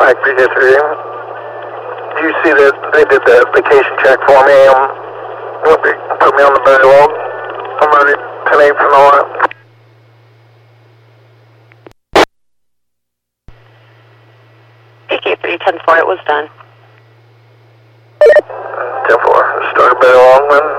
Mike 303. Do you see that they did the vacation check for me? Put me on the belly log. I'm ready. 10-8 from the line. PK 310-4, it was done. 10-4. Start belly log then.